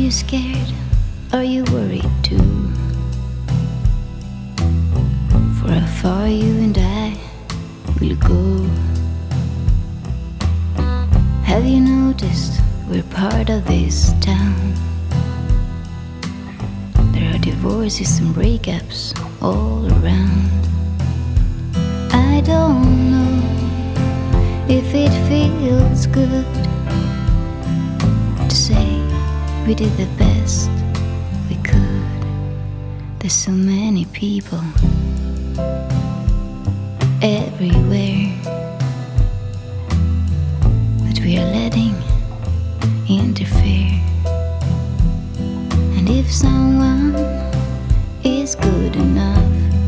you scared? Are you worried too? For how far you and I will go? Have you noticed we're part of this town? There are divorces and breakups all around. I don't know if it feels good to say we did the best we could. There's so many people everywhere that we are letting interfere. And if someone is good enough,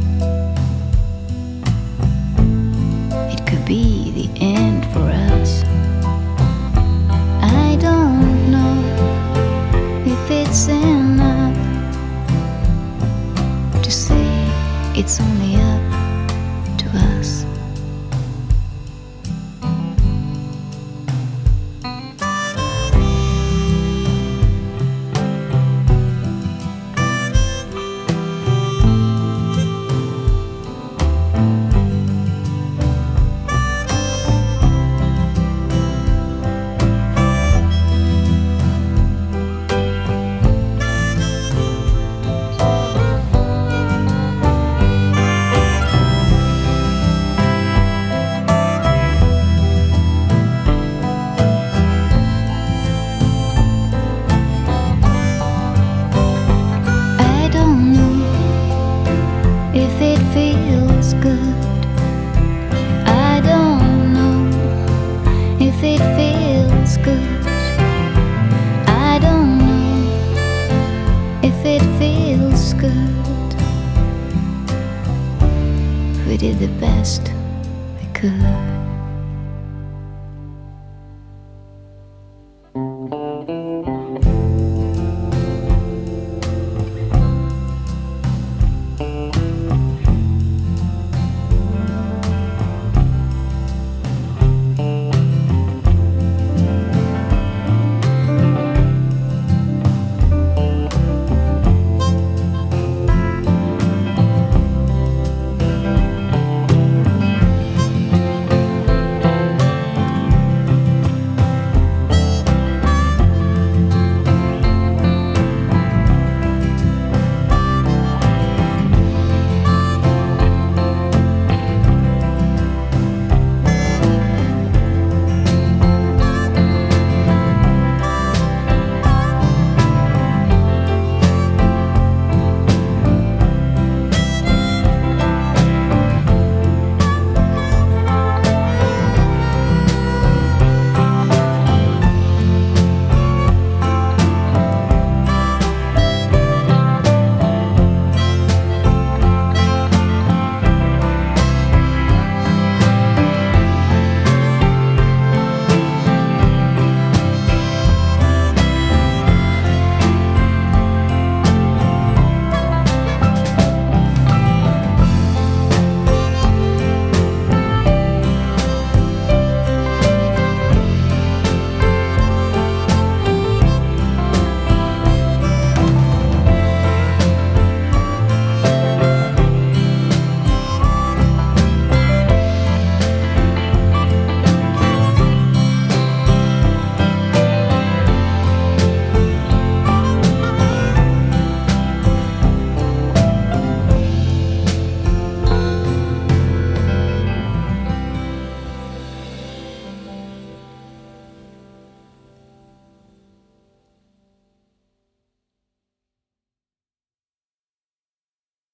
it could be the end for us. I don't know if it's enough to say it's only up to us. If it feels good, I don't know if it feels good. I don't know if it feels good. We did the best we could.